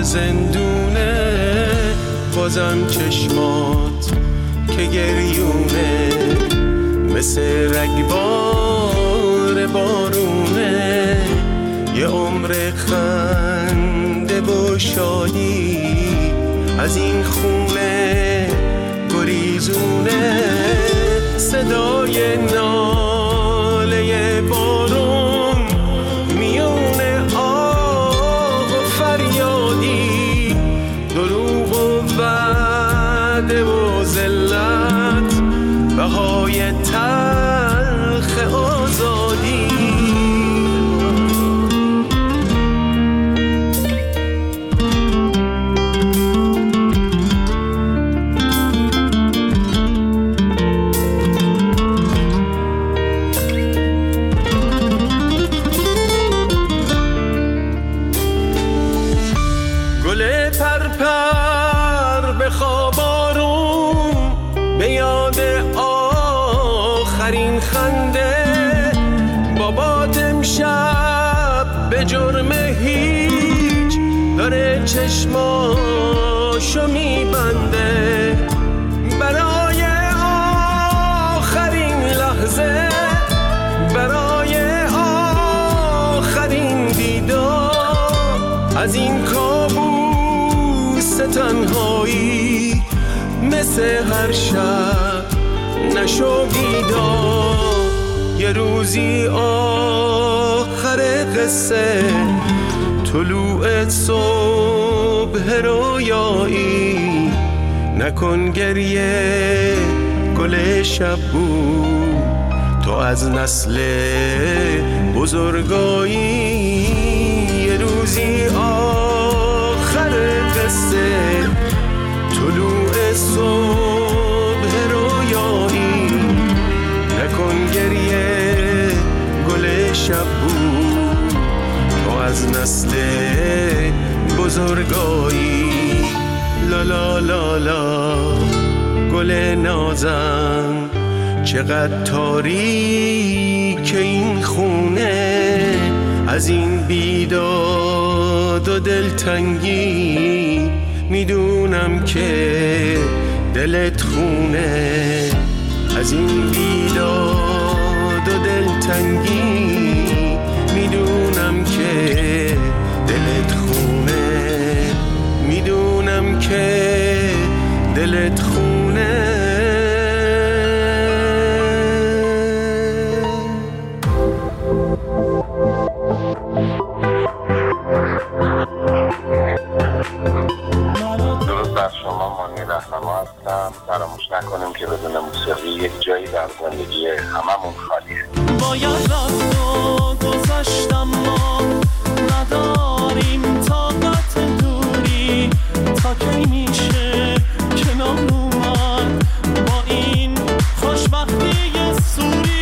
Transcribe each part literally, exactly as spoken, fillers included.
زندونه، بازم چشمات که گریونه، مثل رگبار بارونه، یه عمر خنده و شادی از این خونه گریزونه. صدای ناله بارون میونه آه و فریادی، دروغ و وعده و ذلت، بهای تلخ آزادی. گل پرپر به خواب آروم، به یاد آخرین خنده، بابات امشب به جرم هیچ داره چشماشو میبنده. برای آخرین لحظه، برای آخرین دیدار از این کابوس تنهایی، مثل هر شب نشو بیدار. یه روزی آخر قصه، طلوع صبح رویایی، نکن گریه گل شب بود، تو از نسل بزرگایی. یه روزی آخر قصه، طلوع صبح رویایی، نکن گریه گل شب بود، تو از نسل بزرگایی. لا لا لا لا گل نازم، چقدر تاریک این خونه، از این بیداد و دلتنگی میدونم که دلت خونه. از این بیداد و دلتنگی میدونم که دلت خونه، میدونم که دلت خونه. فراموش نکنیم که بدون موسیقی یک جایی در زندگی هممون خالیه. باید رفت و گذشتم، ما نداریم طاقت دوری، تا کی میشه کنار اومد با این خوشبختی سوری.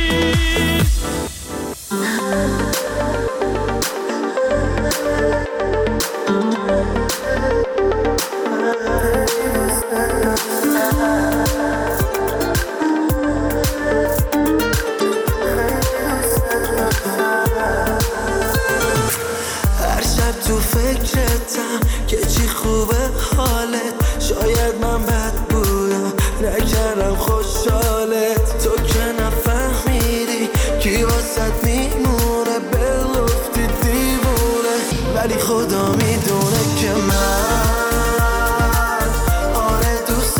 که چی خوبه حالت، شاید من بد بودم نکردم خوشحالت. تو که نفهمیدی کی واسد میمونه، بلفتی دیوونه، ولی خدا میدونه که من آره دوست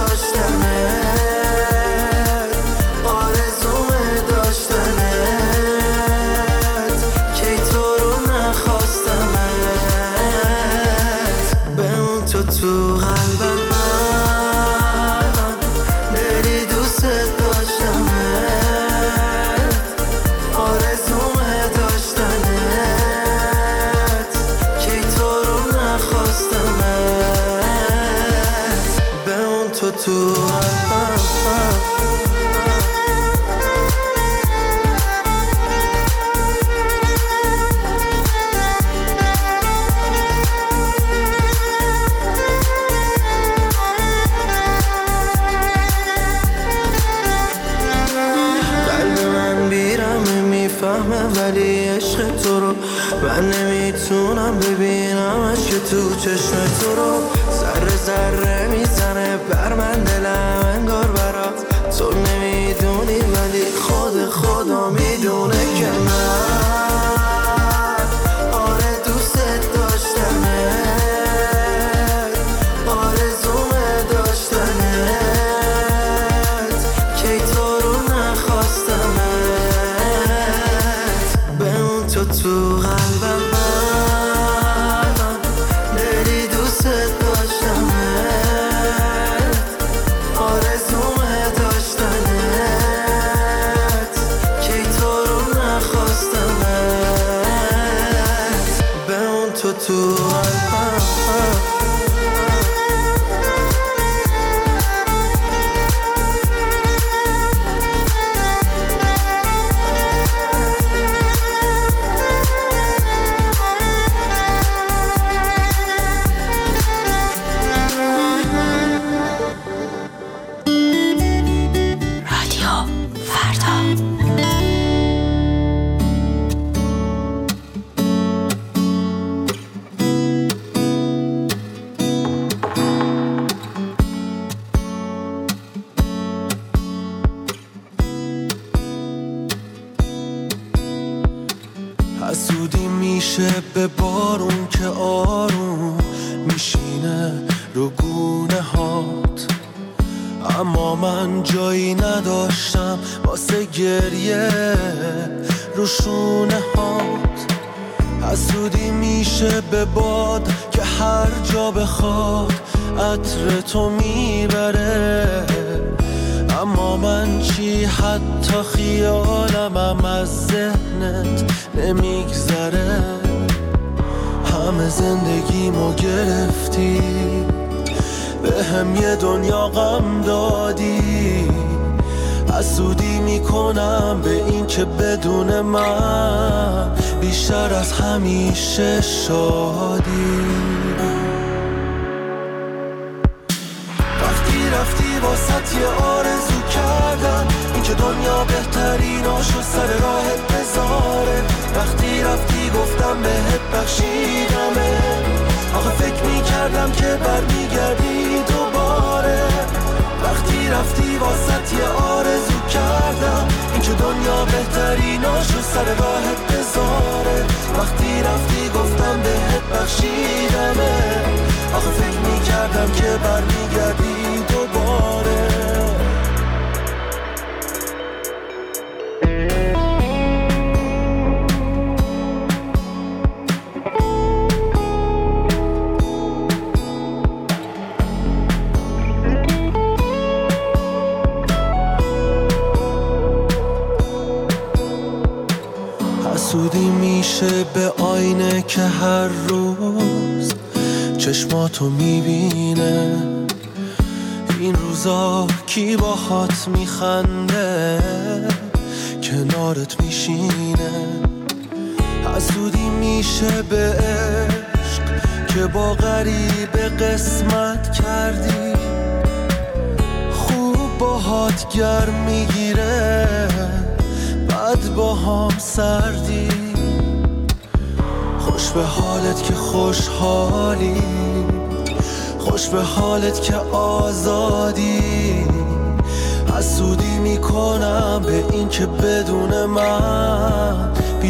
داشتمت، آرزومه داشتنت، کی تو رو نخواستمت، بمون تو تو قلبم، من دلی دوست داشتمت، آرزومه داشتنت، کی تو رو نخواستمت، بمون تو تو قلبم. ولی عشق تو رو رو من نمیتونم ببینمش که تو چشم تو رو ذره ذره میزنه بر من دلم انگار برات تو نمیدونی ولی خود خدا میدونه که من آره دوست داشتنه آرزومه داشتنت کی تو رو نخواستمت بمون تو تو قلبم من دلی دوست داشتمت آرزومه داشتنت کی تو رو نخواستمت بمون تو تو قلبم حسودی میشه به بارون که آروم میشینه رو گونه هات، اما من جایی نداشتم واسه گریه رو شونه هات. حسودی میشه به باد که هر جا بخواد عطر تو میبره، اما من چی حتی خیالمم از ذهنت نمیگذره. همه زندگیمو گرفتی، به هم یه دنیا غم دادی. حسودی میکنم به این که بدون من بیشتر از همیشه شادی. وقتی رفتی واسط یه آرزو کردم، این که دنیا بهتریناشو سر راهت بذاره. وقتی رفتی گفتم بهت بخشیدمه، آخه فکر میکردم که برمیگردی دوباره. وقتی رفتی واسط یه آرزو کردم، این که دنیا بهتریناشو سر راهت بذاره. وقتی رفتی گفتم بهت بخشیدمه، آخه فکر میکردم که برمیگردی دوباره. حسودی میشه به آینه که هر روز چشماتو میبینه. این روزا کی باهات میخنده، کنارت میشینه. حسودی میشه به عشق که با غریبه قسمت کردی، خوب باهات گرم میگیره بعد با هم سردی. خوش به حالت که خوشحالی، خوش به حالت که آزادی. حسودی میکنم به این که بدون من